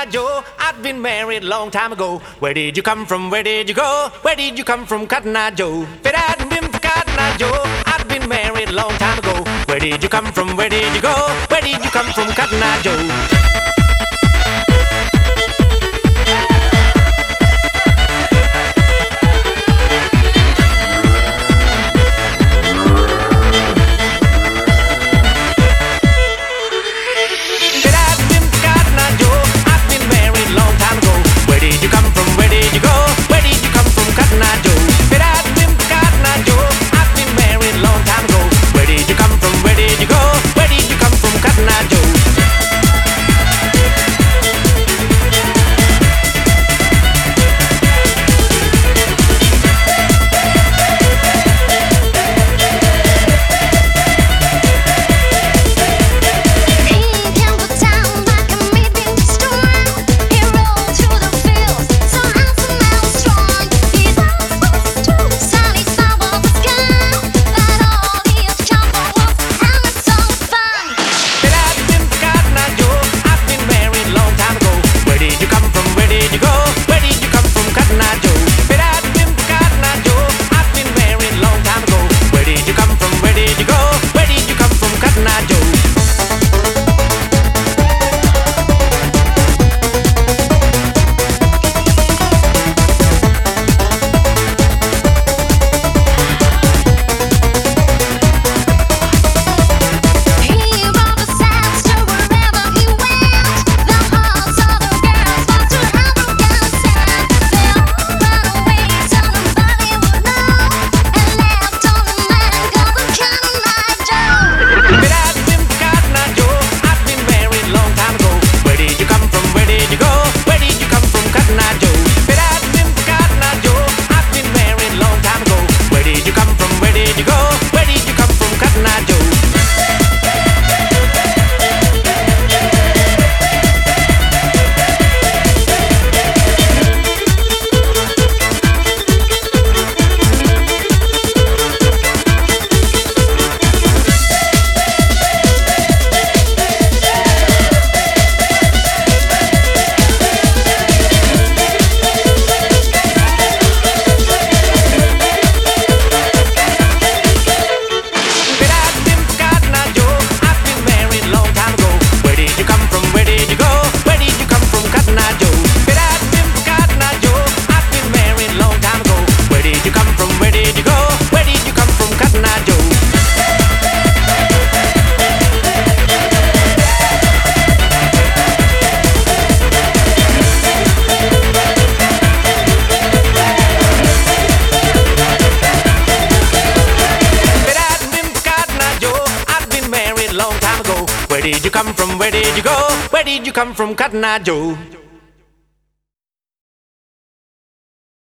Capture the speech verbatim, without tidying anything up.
Eye Joe, I've been married a long time ago. Where did you come from? Where did you go? Where did you come from, Cotton Eye Joe? If it hadn't been for Cotton Eye Joe, I've been married a long time ago. Where did you come from? Where did you go? Where did you come from, Cotton Eye Joe? Where did you come from? Where did you go? Where did you come from, Cotton Eye Joe?